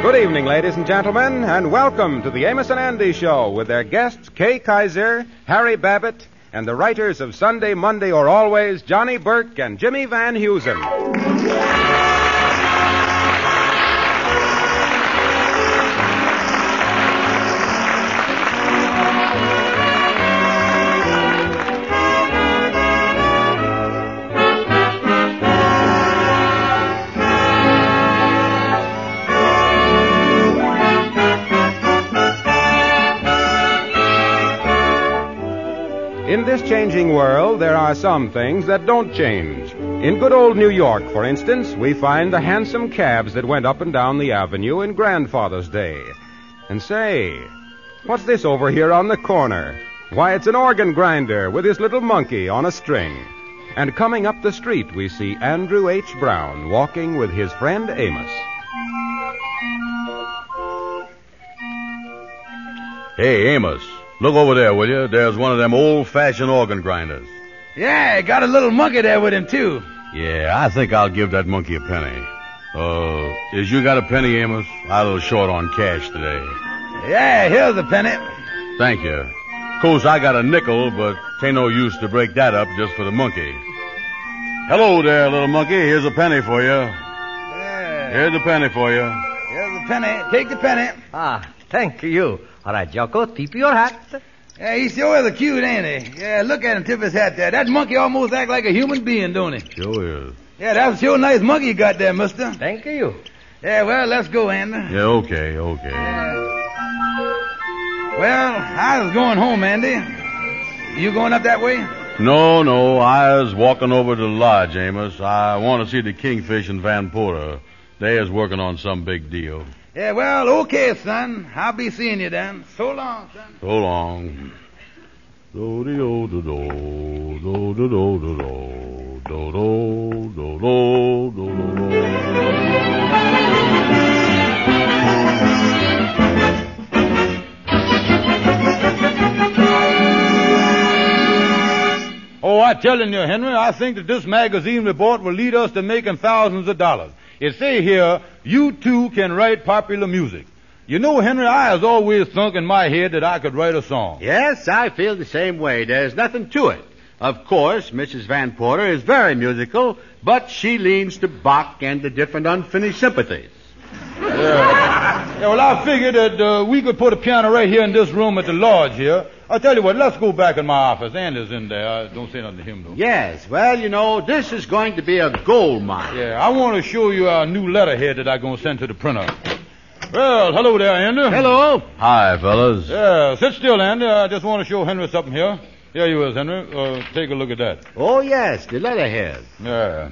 Good evening, ladies and gentlemen, and welcome to the Amos and Andy Show with their guests Kay Kaiser, Harry Babbitt, and the writers of Sunday, Monday, or Always, Johnny Burke and Jimmy Van Heusen. In this changing world, there are some things that don't change. In good old New York, for instance, we find the handsome cabs that went up and down the avenue in Grandfather's Day. And say, what's this over here on the corner? Why, it's an organ grinder with his little monkey on a string. And coming up the street, we see Andrew H. Brown walking with his friend Amos. Hey, Amos. Look over there, will you? There's one of them old-fashioned organ grinders. Yeah, got a little monkey there with him, too. Yeah, I think I'll give that monkey a penny. Is you got a penny, Amos? I'm a little short on cash today. Yeah, here's a penny. Thank you. Of course, I got a nickel, but tain't no use to break that up just for the monkey. Hello there, little monkey. Here's a penny for you. Yeah. Here's a penny for you. Here's a penny. Take the penny. Thank you. All right, Jocko, tip your hat. Yeah, he sure is a cute, ain't he? Yeah, look at him tip his hat there. That monkey almost act like a human being, don't he? Sure is. Yeah, that's sure nice monkey you got there, mister. Thank you. Yeah, well, let's go, Andy. Yeah, okay. Yeah. Well, I was going home, Andy. You going up that way? No. I was walking over to the lodge, Amos. I want to see the Kingfish and Van Porter. They is working on some big deal. Yeah, well, okay, son. I'll be seeing you then. So long, son. So long. Do-de-do-do-do, do-do-do-do-do, do-do-do-do-do-do. Oh, I'm telling you, Henry, I think that this magazine report will lead us to making thousands of dollars. It say here, you too can write popular music. You know, Henry, I has always thunk in my head that I could write a song. Yes, I feel the same way. There's nothing to it. Of course, Mrs. Van Porter is very musical, but she leans to Bach and the different unfinished sympathies. Yeah, well, I figured that we could put a piano right here in this room at the lodge here. I'll tell you what, let's go back in my office. Andy's in there. Don't say nothing to him, though. Yes, well, you know, this is going to be a gold mine. Yeah, I want to show you our new letterhead that I'm going to send to the printer. Well, hello there, Andy. Hello. Hi, fellas. Yeah, sit still, Andy. I just want to show Henry something here. Here you is, Henry. Take a look at that. Oh, yes, the letterhead. Yeah.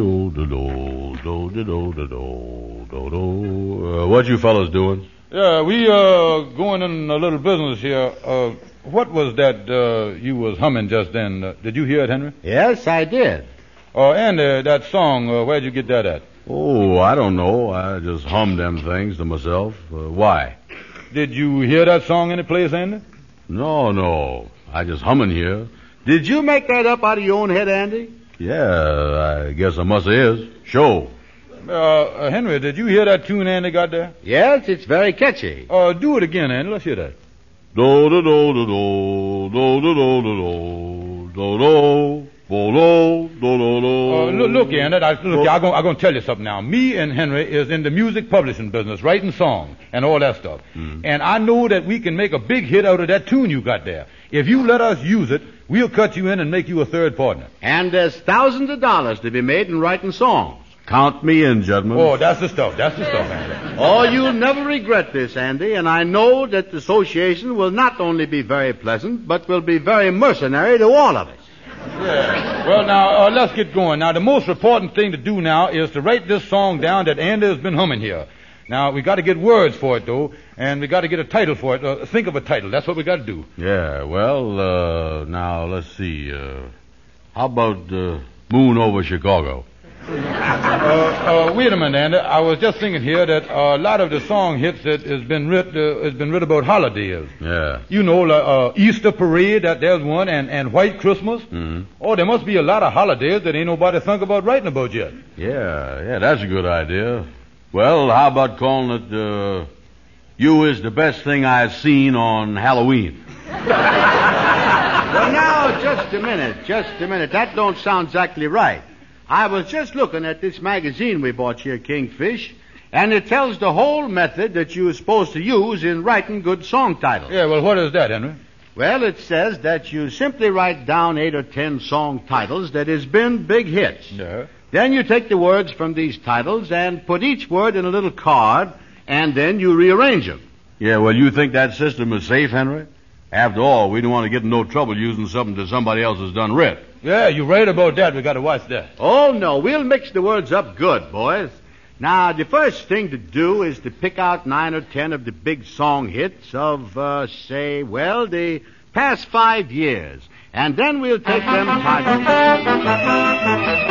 What you fellas doing? Yeah, we going in a little business here. What was that you was humming just then? Did you hear it, Henry? Yes, I did. Andy, that song, where'd you get that at? Oh, I don't know. I just hum them things to myself. Why? Did you hear that song any place, Andy? No. I just humming here. Did you make that up out of your own head, Andy? Yeah, I guess I must is. Show. Henry, did you hear that tune Andy got there? Yes, it's very catchy. Do it again, Andy. Let's hear that. Do do do do do do do do do do do do do. Look, Andy, I'm going to tell you something now. Me and Henry is in the music publishing business, writing songs and all that stuff. And I know that we can make a big hit out of that tune you got there. If you let us use it, we'll cut you in and make you a third partner. And there's thousands of dollars to be made in writing songs. Count me in, gentlemen. Oh, that's the stuff, Andy. Oh, you'll never regret this, Andy, and I know that the association will not only be very pleasant, but will be very mercenary to all of us. Yeah. Well, now, let's get going. Now, the most important thing to do now is to write this song down that Andy has been humming here. Now, we got to get words for it, though, and we got to get a title for it. Think of a title. That's what we got to do. Yeah, well, now, let's see. How about Moon Over Chicago? Wait a minute, Andy. I was just thinking here that a lot of the song hits that has been writ about holidays. Yeah. You know, Easter parade, there's one, and White Christmas. Mm-hmm. Oh, there must be a lot of holidays that ain't nobody think about writing about yet. Yeah, that's a good idea. Well, how about calling it, You is the best thing I've seen on Halloween? Well, now, just a minute. That don't sound exactly right. I was just looking at this magazine we bought here, Kingfish, and it tells the whole method that you're supposed to use in writing good song titles. Yeah, well, what is that, Henry? Well, it says that you simply write down 8 or 10 song titles that has been big hits. Yeah. Then you take the words from these titles and put each word in a little card, and then you rearrange them. Yeah, well, you think that system is safe, Henry? After all, we don't want to get in no trouble using something that somebody else has done writ. Yeah, you're right about that. We got to watch that. Oh, no, we'll mix the words up good, boys. Now, the first thing to do is to pick out 9 or 10 of the big song hits of, the past 5 years. And then we'll take them titles.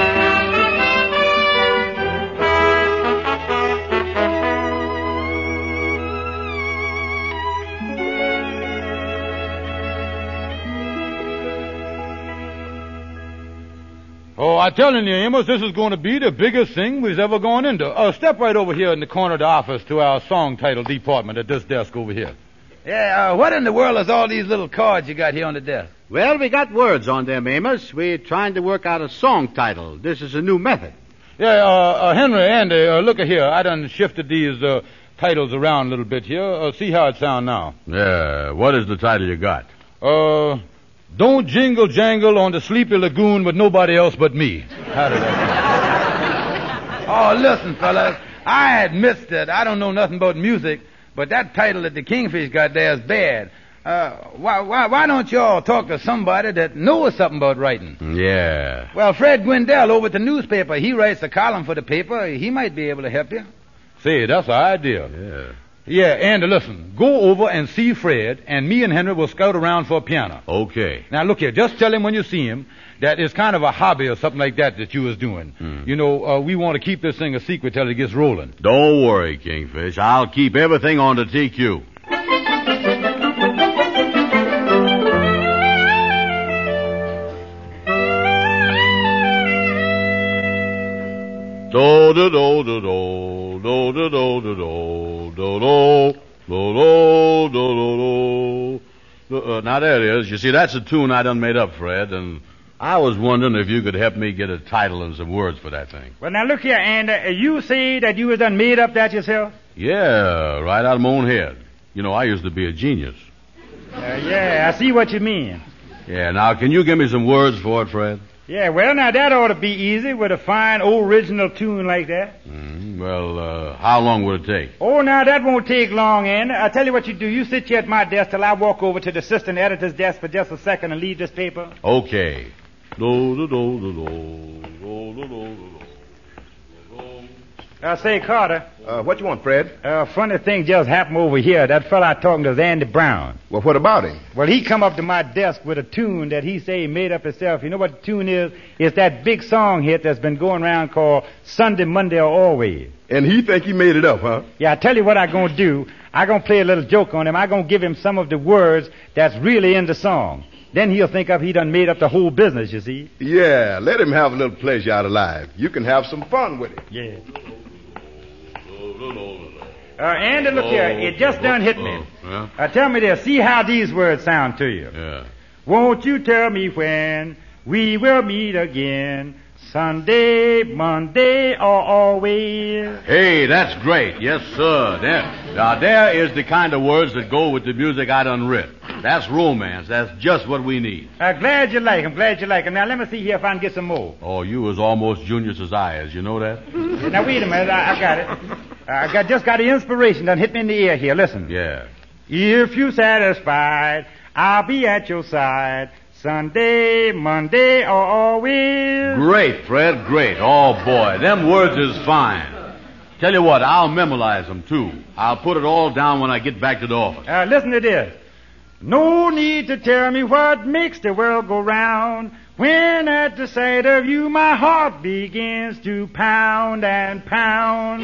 Oh, I'm telling you, Amos, this is going to be the biggest thing we've ever gone into. Step right over here in the corner of the office to our song title department at this desk over here. Yeah, what in the world is all these little cards you got here on the desk? Well, we got words on them, Amos. We're trying to work out a song title. This is a new method. Yeah, Henry, Andy, look at here. I done shifted these titles around a little bit here. See how it sound now. Yeah, what is the title you got? Don't jingle jangle on the sleepy lagoon with nobody else but me. How did that Oh, listen, fellas. I admit that I don't know nothing about music, but that title that the Kingfish got there is bad. Why don't y'all talk to somebody that knows something about writing? Yeah. Well, Fred Gwendell over at the newspaper, he writes a column for the paper. He might be able to help you. See, that's our idea. Yeah. Yeah, Andy, listen. Go over and see Fred, and me and Henry will scout around for a piano. Okay. Now, look here. Just tell him when you see him that it's kind of a hobby or something like that you was doing. You know, we want to keep this thing a secret till it gets rolling. Don't worry, Kingfish. I'll keep everything on the TQ. Do do do do do do do do do do do do do do. Now there it is. You see, that's a tune I done made up, Fred, and I was wondering if you could help me get a title and some words for that thing. Well, now look here, Andy. You say that you was done made up that yourself? Yeah, right out of my own head. You know, I used to be a genius. Yeah, I see what you mean. Yeah, now can you give me some words for it, Fred? Yeah, well, now that ought to be easy with a fine original tune like that. Well, how long would it take? Oh, now that won't take long, Andy. I'll tell you what you do. You sit here at my desk till I walk over to the assistant editor's desk for just a second and leave this paper. Okay. Do do do do do do do do do. Say, Carter. What you want, Fred? Funny thing just happened over here. That fella I talking to is Andy Brown. Well, what about him? Well, he come up to my desk with a tune that he say he made up himself. You know what the tune is? It's that big song hit that's been going around called Sunday, Monday, or Always. And he think he made it up, huh? Yeah, I tell you what I gonna do. I gonna play a little joke on him. I gonna give him some of the words that's really in the song. Then he'll think he done made up the whole business, you see. Yeah, let him have a little pleasure out of life. You can have some fun with it. Yeah. Andy, look here. It just done hit me. Yeah? Tell me this. See how these words sound to you. Yeah. Won't you tell me when we will meet again? Sunday, Monday, or always? Hey, that's great. Yes, sir. There is the kind of words that go with the music I done writ. That's romance. That's just what we need. Glad you like him. Now, let me see here if I can get some more. Oh, you was almost Junior's as I is. You know that? Now, wait a minute. I got it. I just got the inspiration done hit me in the ear here. Listen. Yeah. If you satisfied, I'll be at your side. Sunday, Monday, or always. Great, Fred, great. Oh, boy, them words is fine. Tell you what, I'll memorize them, too. I'll put it all down when I get back to the office. Listen to this. No need to tell me what makes the world go round. When at the sight of you, my heart begins to pound and pound.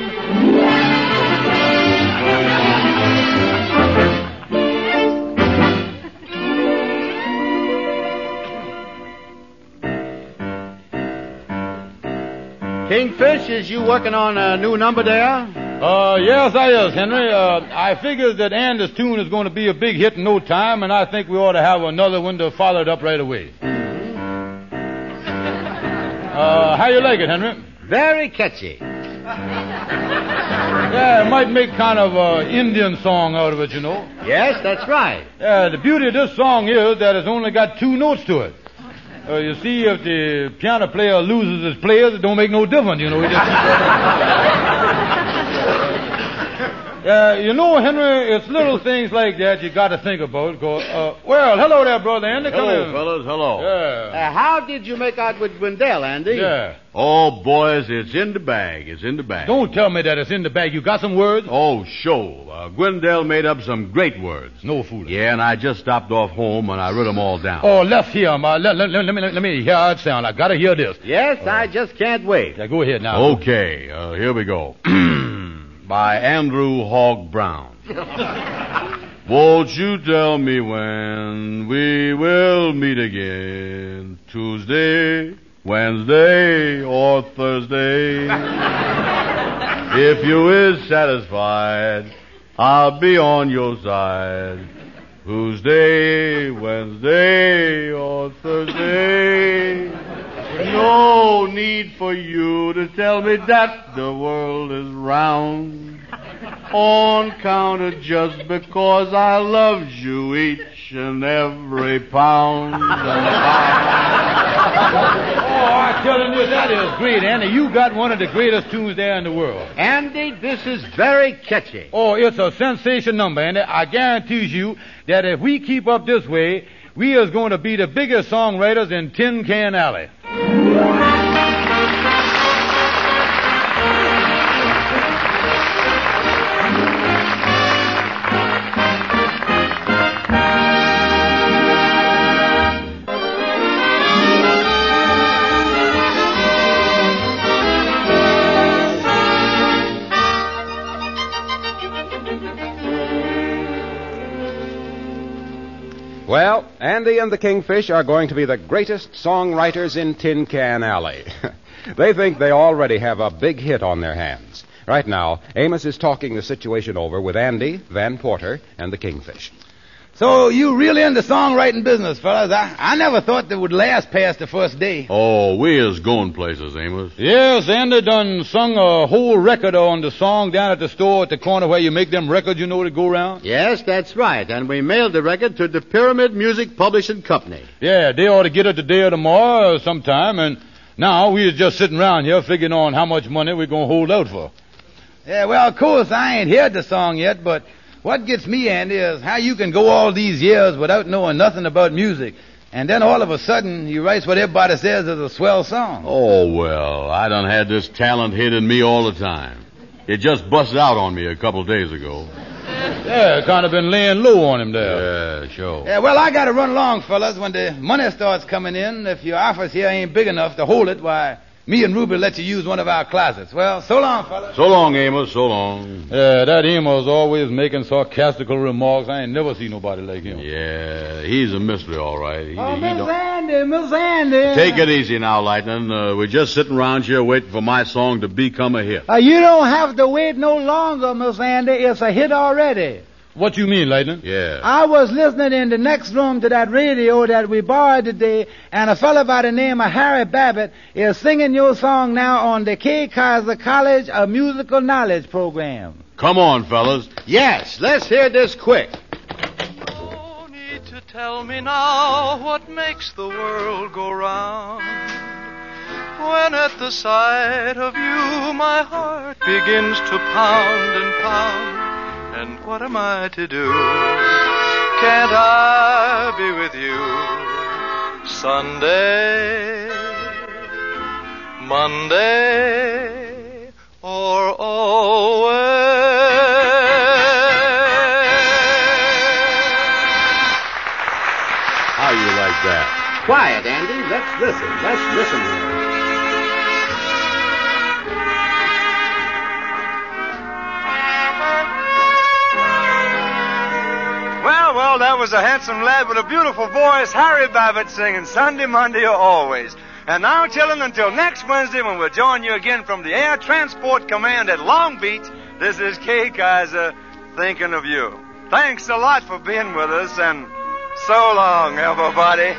Kingfish, is you working on a new number there? Yes, I is, Henry. I figures that Andy's tune is going to be a big hit in no time, and I think we ought to have another one to follow it up right away. How you like it, Henry? Very catchy. Yeah, it might make kind of an Indian song out of it, you know. Yes, that's right. The beauty of this song is that it's only got 2 notes to it. You see, if the piano player loses his players, it don't make no difference, you know. He just... you know, Henry, it's little things like that you got to think about. Well, hello there, brother Andy. Come Hello, in. fellas. Hello. Yeah. How did you make out with Gwendell, Andy? Yeah. Oh, boys, it's in the bag. It's in the bag. Don't tell me that it's in the bag. You got some words? Oh, sure. Gwendell made up some great words. No fooling. Yeah, and I just stopped off home and I wrote them all down. Oh, let's hear 'em. Let me hear how it sound. I got to hear this. Yes, I just can't wait. Yeah, go ahead now. Okay, here we go. By Andrew Hogg Brown. Won't you tell me when we will meet again? Tuesday, Wednesday, or Thursday? If you is satisfied, I'll be on your side. Tuesday, Wednesday, or Thursday. No need for you to tell me that the world is round. On count of just because I loved you each and every pound. Oh, I'm telling you, that is great, Andy. You got one of the greatest tunes there in the world. Andy, this is very catchy. Oh, it's a sensation number, Andy. I guarantee you that if we keep up this way, we is going to be the biggest songwriters in Tin Can Alley. Well, Andy and the Kingfish are going to be the greatest songwriters in Tin Can Alley. They think they already have a big hit on their hands. Right now, Amos is talking the situation over with Andy, Van Porter, and the Kingfish. So you really in the songwriting business, fellas? I never thought they would last past the first day. Oh, we is going places, Amos. Yes, Andy done sung a whole record on the song down at the store at the corner where you make them records, you know, that go around. Yes, that's right. And we mailed the record to the Pyramid Music Publishing Company. Yeah, they ought to get it today or tomorrow sometime, and now we is just sitting around here figuring on how much money we're going to hold out for. Yeah, well, of course, I ain't heard the song yet, but what gets me, Andy, is how you can go all these years without knowing nothing about music, and then all of a sudden you write what everybody says is a swell song. Oh, well, I done had this talent hidden me all the time. It just busted out on me a couple of days ago. Yeah, kind of been laying low on him there. Yeah, sure. Yeah, well, I got to run along, fellas. When the money starts coming in, if your office here ain't big enough to hold it, why, me and Ruby let you use one of our closets. Well, so long, fellas. So long, Amos, so long. Yeah, that Amos always making sarcastical remarks. I ain't never seen nobody like him. Yeah, he's a mystery, all right. He Miss Andy. Take it easy now, Lightning. We're just sitting around here waiting for my song to become a hit. You don't have to wait no longer, Miss Andy. It's a hit already. What you mean, Lightning? Yeah. I was listening in the next room to that radio that we borrowed today, and a fellow by the name of Harry Babbitt is singing your song now on the K. Kaiser College of Musical Knowledge program. Come on, fellas. Yes, let's hear this quick. No need to tell me now what makes the world go round. When at the sight of you my heart begins to pound and pound. And what am I to do? Can't I be with you Sunday, Monday, or always? How you like that? Quiet, Andy. Let's listen. Let's listen here. Well, that was a handsome lad with a beautiful voice, Harry Babbitt, singing Sunday, Monday, or always. And now, children, until next Wednesday when we'll join you again from the Air Transport Command at Long Beach, This is Kay Kaiser thinking of you. Thanks a lot for being with us, and so long, everybody.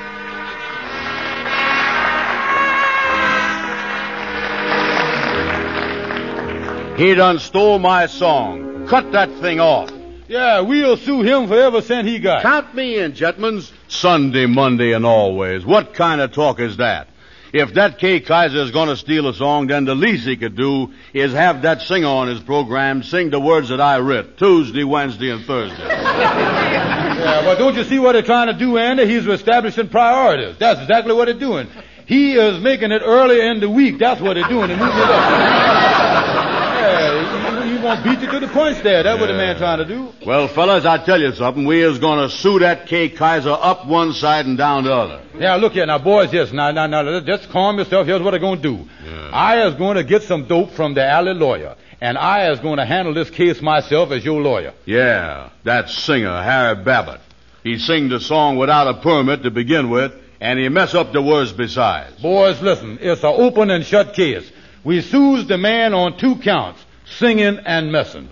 He done stole my song. Cut that thing off. Yeah, we'll sue him for every cent he got. Count me in, gentlemen. Sunday, Monday, and always. What kind of talk is that? If that Kay Kaiser is going to steal a song, then the least he could do is have that singer on his program sing the words that I writ, Tuesday, Wednesday, and Thursday. Yeah, but don't you see what they're trying to do, Andy? He's establishing priorities. That's exactly what they're doing. He is making it earlier in the week. That's what they're doing. They're moving it up. Yeah, he won't beat you to the punch there. That's what the man trying to do. Well, fellas, I tell you something. We is going to sue that Kay Kaiser up one side and down the other. Yeah, look here. Now, boys, yes. Now, just calm yourself. Here's what I'm going to do. Yeah. I is going to get some dope from the alley lawyer, and I is going to handle this case myself as your lawyer. Yeah, that singer, Harry Babbitt. He sing the song without a permit to begin with, and he mess up the words besides. Boys, listen. It's an open and shut case. We sues the man on 2 counts, singing and messing.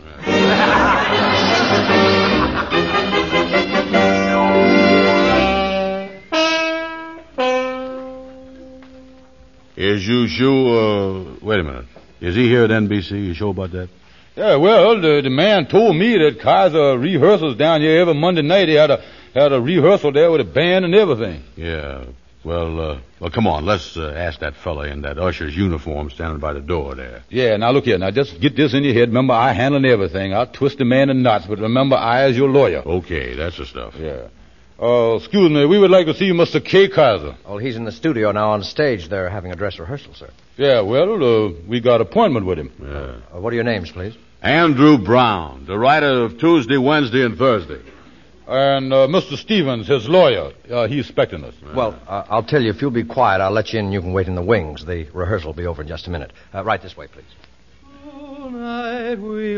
Is you sure, wait a minute. Is he here at NBC? You sure about that? Yeah, well, the man told me that Kaiser rehearsals down here every Monday night. He had a rehearsal there with a band and everything. Yeah. Well, come on. Let's ask that fella in that usher's uniform standing by the door there. Yeah, now look here. Now just get this in your head. Remember, I handling everything. I'll twist the man in knots, but remember, I is your lawyer. Okay, that's the stuff. Yeah. Excuse me. We would like to see Mr. Kay Kaiser. Oh, he's in the studio now on stage. They're having a dress rehearsal, sir. Yeah, well, we got appointment with him. Yeah. What are your names, please? Andrew Brown, the writer of Tuesday, Wednesday, and Thursday. And Mr. Stevens, his lawyer, he's expecting us. Well, I'll tell you, if you'll be quiet, I'll let you in and you can wait in the wings. The rehearsal will be over in just a minute. Right this way, please. Tonight we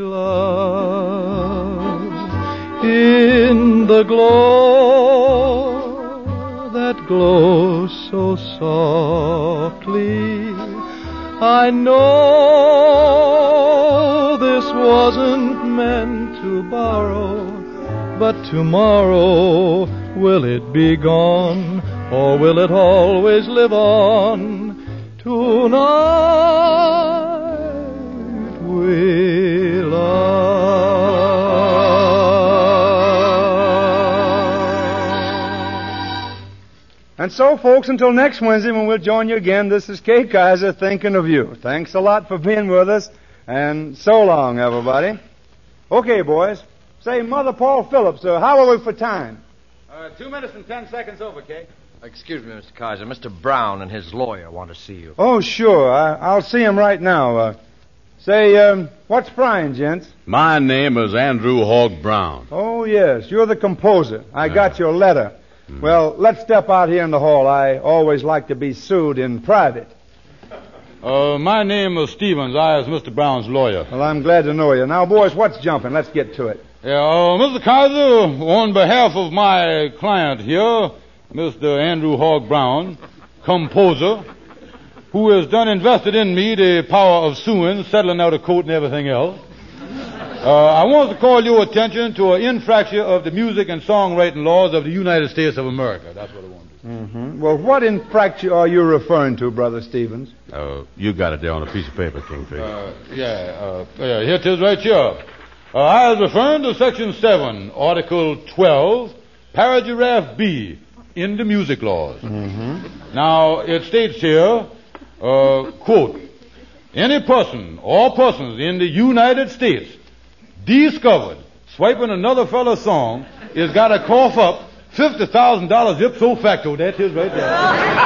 love in the glow that glows so softly. I know this wasn't meant to borrow, but tomorrow, will it be gone, or will it always live on? Tonight we love. And so, folks, until next Wednesday when we'll join you again, this is Kay Kaiser thinking of you. Thanks a lot for being with us, and so long, everybody. Okay, boys. Say, Mother Paul Phillips, how are we for time? 2 minutes and 10 seconds over, Kay. Excuse me, Mr. Kaiser. Mr. Brown and his lawyer want to see you. Oh, sure. I'll see him right now. Say, what's frying, gents? My name is Andrew Hogg Brown. Oh, yes. You're the composer. I got your letter. Well, let's step out here in the hall. I always like to be sued in private. My name is Stevens. I is Mr. Brown's lawyer. Well, I'm glad to know you. Now, boys, what's jumping? Let's get to it. Yeah, Mr. Kaiser, on behalf of my client here, Mr. Andrew Hogg Brown, composer, who has done invested in me the power of suing, settling out a court and everything else, I want to call your attention to an infraction of the music and songwriting laws of the United States of America. That's what I want to do. Mm-hmm. Well, what infraction are you referring to, Brother Stevens? You got it there on a piece of paper, Kingfish. Here it is right here. I was referring to Section 7, Article 12, Paragraph B, in the music laws. Mm-hmm. Now, it states here, quote, any person or persons in the United States discovered swiping another fellow's song is got to cough up $50,000 ipso facto. That's his right there.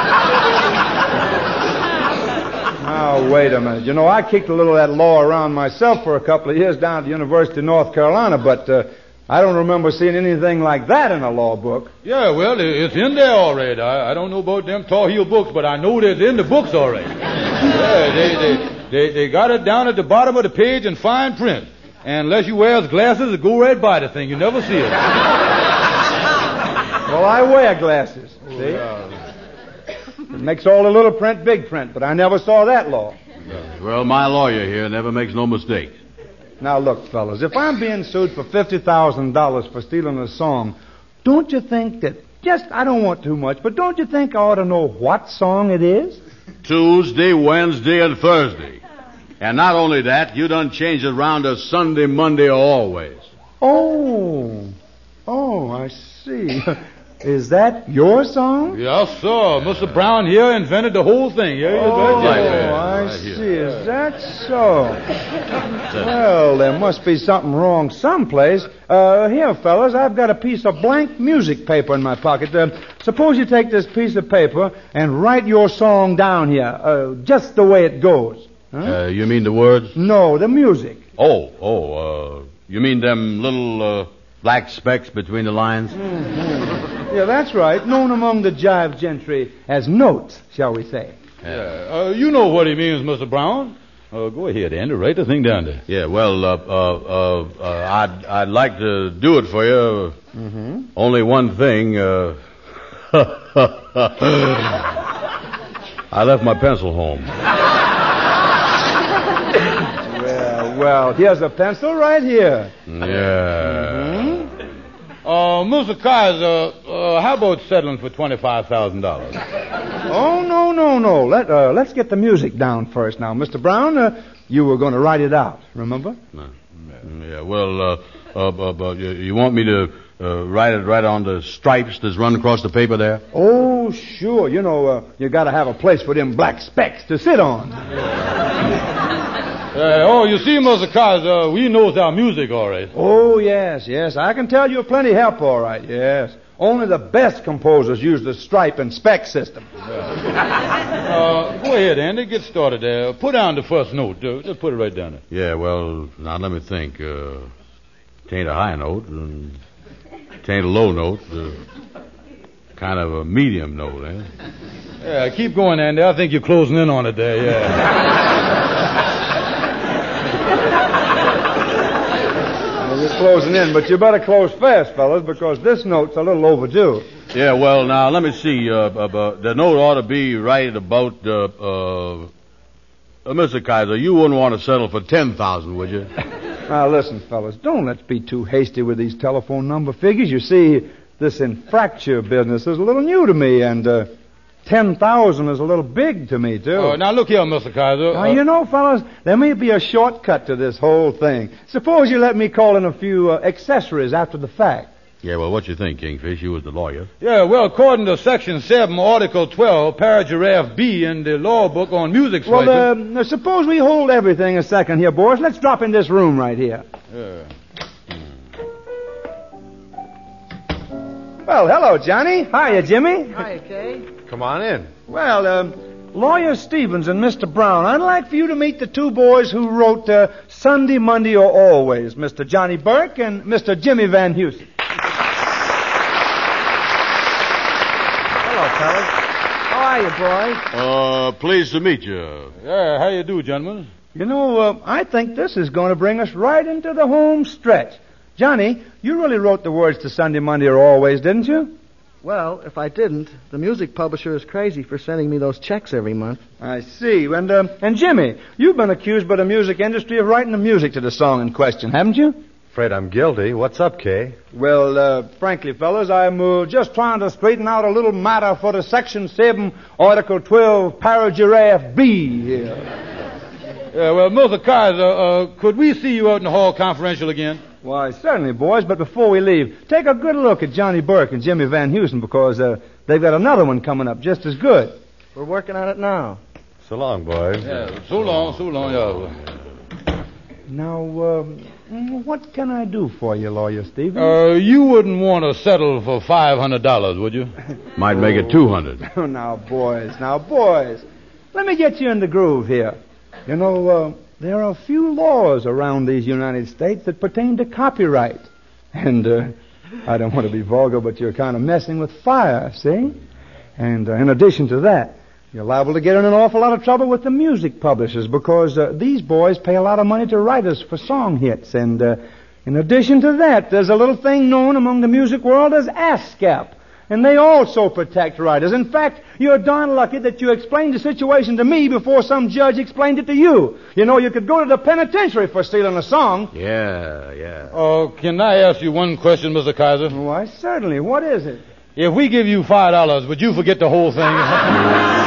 Now, wait a minute. You know, I kicked a little of that law around myself for a couple of years down at the University of North Carolina, but I don't remember seeing anything like that in a law book. Yeah, well, it's in there all right. I don't know about them Tar Heel books, but I know that it's in the books all right. Yeah, they got it down at the bottom of the page in fine print. And unless you wear glasses, it go right by the thing. You never see it. Well, I wear glasses, see? It makes all the little print big print, but I never saw that law. Well, my lawyer here never makes no mistakes. Now, look, fellas, if I'm being sued for $50,000 for stealing a song, don't you think that I don't want too much, but don't you think I ought to know what song it is? Tuesday, Wednesday, and Thursday. And not only that, you done changed it around to Sunday, Monday, or always. Oh, I see. Is that your song? Yes, sir. Mr. Brown here invented the whole thing. Yeah, I see. Is that so? Well, there must be something wrong someplace. Here, fellas, I've got a piece of blank music paper in my pocket. Suppose you take this piece of paper and write your song down here, just the way it goes. Huh? You mean the words? No, the music. You mean them little black specks between the lines? Mm-hmm. Yeah, that's right. Known among the jive gentry as notes, shall we say. Yeah. You know what he means, Mr. Brown. Go ahead, Andy. Write the thing down there. Yeah, well, I'd like to do it for you. Mm-hmm. Only one thing. I left my pencil home. Well, here's a pencil right here. Yeah. Mm-hmm. Mr. Kaiser, how about settling for $25,000? Oh, no. Let's get the music down first now. Mr. Brown, you were going to write it out, remember? Yeah, well, you want me to write it right on the stripes that's run across the paper there? Oh, sure. You know, you got to have a place for them black specks to sit on. You see, Mr. Kaiser, we knows our music all right. Oh, yes. I can tell you plenty help, all right, yes. Only the best composers use the stripe and speck system. Go ahead, Andy. Get started there. Put down the first note. Just put it right down there. Yeah, well, now let me think. It ain't a high note, and it ain't a low note. Kind of a medium note, eh? Yeah, keep going, Andy. I think you're closing in on it there, yeah. You're closing in, but you better close fast, fellas, because this note's a little overdue. Yeah, well, now, let me see. The note ought to be right about, Mr. Kaiser, you wouldn't want to settle for $10,000, would you? Now, listen, fellas, don't let's be too hasty with these telephone number figures. You see, this infracture business is a little new to me, and, 10,000 is a little big to me, too. Now, look here, Mr. Kaiser. Now, you know, fellas, there may be a shortcut to this whole thing. Suppose you let me call in a few accessories after the fact. Yeah, well, what you think, Kingfish? You was the lawyer. Yeah, well, according to Section 7, Article 12, Paragraph B in the law book on music swiping... Well, suppose we hold everything a second here, boys. Let's drop in this room right here. Yeah. Well, hello, Johnny. Hiya, Jimmy. Hiya, Kay. Come on in. Well, Lawyer Stevens and Mr. Brown, I'd like for you to meet the two boys who wrote Sunday, Monday, or Always, Mr. Johnny Burke and Mr. Jimmy Van Heusen. Hello, fellas. How are you, boys? Pleased to meet you. Yeah, how you do, gentlemen? You know, I think this is going to bring us right into the home stretch. Johnny, you really wrote the words to Sunday, Monday, or Always, didn't you? Well, if I didn't, the music publisher is crazy for sending me those checks every month. I see. And Jimmy, you've been accused by the music industry of writing the music to the song in question, haven't you? Afraid I'm guilty. What's up, Kay? Well, frankly, fellas, I'm just trying to straighten out a little matter for the Section 7, Article 12, Paragraph B here. Yeah, well, Mr. Kaiser, could we see you out in the hall confidential again? Why, certainly, boys, but before we leave, take a good look at Johnny Burke and Jimmy Van Heusen, because they've got another one coming up just as good. We're working on it now. So long, boys. Yeah, so long, yeah. Now, what can I do for you, Lawyer Stevens? You wouldn't want to settle for $500, would you? Might make it $200. Oh, now, boys. Let me get you in the groove here. You know, there are a few laws around these United States that pertain to copyright. And I don't want to be vulgar, but you're kind of messing with fire, see? And in addition to that, you're liable to get in an awful lot of trouble with the music publishers because these boys pay a lot of money to writers for song hits. And in addition to that, there's a little thing known among the music world as ASCAP. And they also protect writers. In fact, you're darn lucky that you explained the situation to me before some judge explained it to you. You know, you could go to the penitentiary for stealing a song. Yeah. Oh, can I ask you one question, Mr. Kaiser? Why, certainly. What is it? If we give you $5, would you forget the whole thing?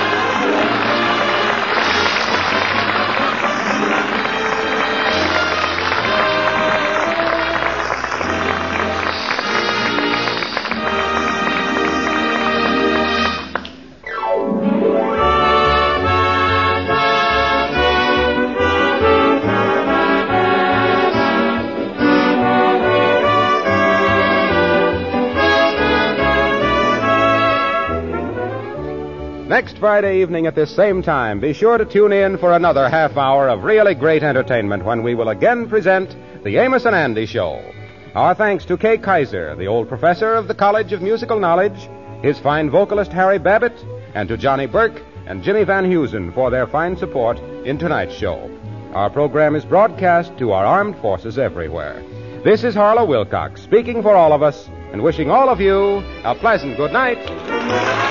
Next Friday evening at this same time, be sure to tune in for another half hour of really great entertainment when we will again present The Amos and Andy Show. Our thanks to Kay Kaiser, the old professor of the College of Musical Knowledge, his fine vocalist Harry Babbitt, and to Johnny Burke and Jimmy Van Heusen for their fine support in tonight's show. Our program is broadcast to our armed forces everywhere. This is Harlow Wilcox speaking for all of us and wishing all of you a pleasant good night.